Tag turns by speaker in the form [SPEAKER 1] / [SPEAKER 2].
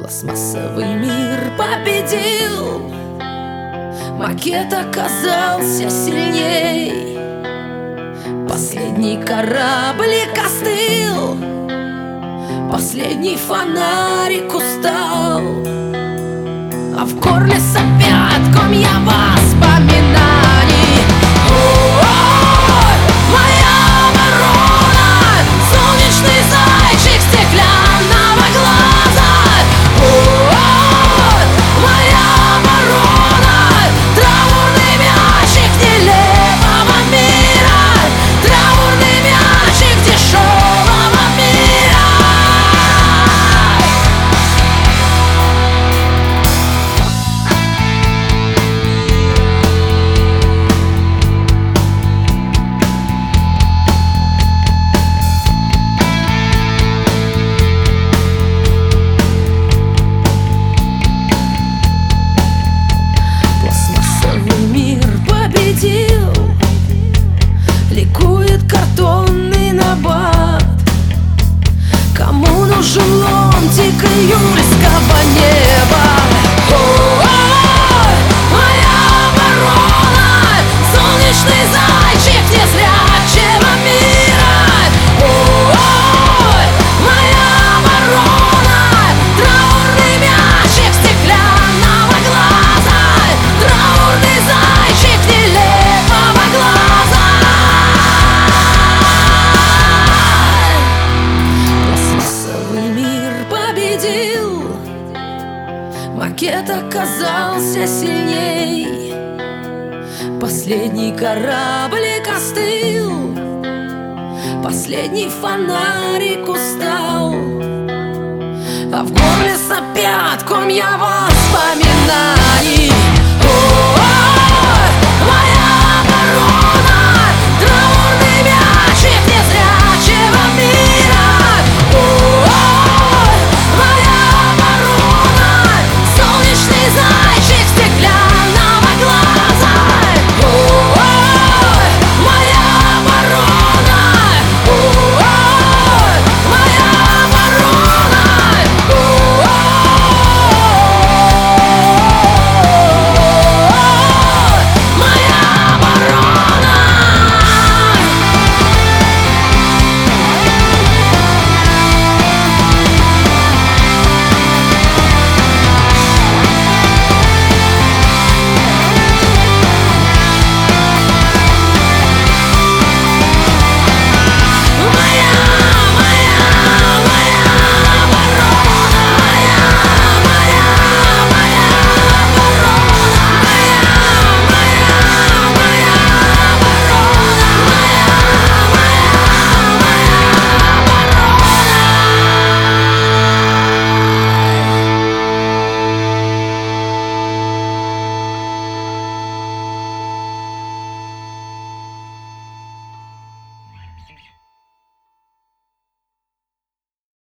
[SPEAKER 1] Пластмассовый мир победил, макет оказался сильней. Последний кораблик остыл, последний фонарик устал, а в горле сопят комья воспоминаний. Ой, моя ворона, солнечный зайчик стеклянного глаза. Ой, моя ворона, траурный мячик нелепого мира, траурный мячик дешевого мира. Ликует картонный набат. Кому нужен ломтик июльского неба? Ой, моя ворона, солнечный зайчик незрячего мира. Ой, моя ворона, траурный мячик стеклянного глаза, траурный зайчик нелепого глаза. Макет оказался сильней, последний кораблик остыл, последний фонарик устал, а в горле сопят комья воспоминаний.